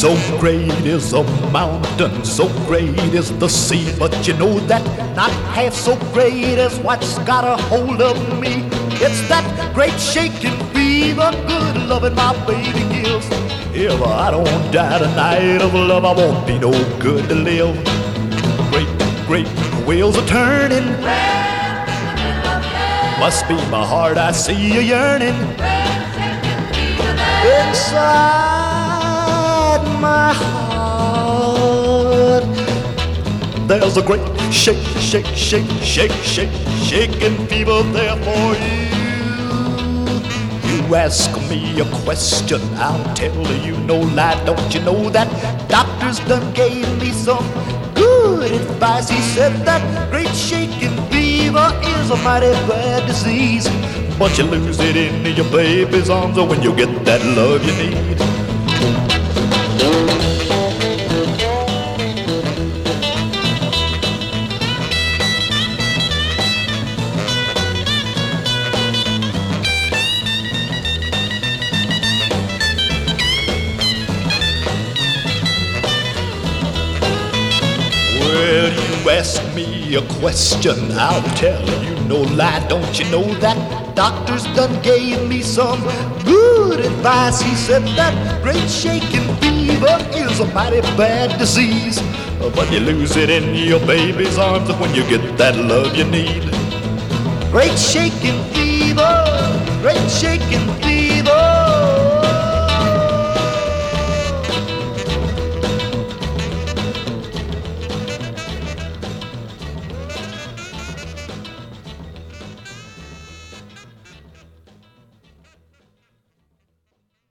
So great is a mountain, so great is the sea, but you know that not half so great as what's got a hold of me. It's that great shaking fever, good loving my baby gives. If I don't die tonight of love, I won't be no good to live. Great, great wheels are turning. Must be my heart, I see you yearning. Inside my heart, there's a great shake, shake, shake, shake, shake, shaking fever there for you. You ask me a question, I'll tell you no lie. Don't you know that doctors done gave me some good advice? He said that great shaking fever is a mighty bad disease, but you lose it in your baby's arms when you get that love you need. Well, you ask me a question, I'll tell you no lie. Don't you know that doctors done gave me some good advice? He said that great shaking fever is a mighty bad disease, but you lose it in your baby's arms when you get that love you need. Great shaking fever, great shaking fever.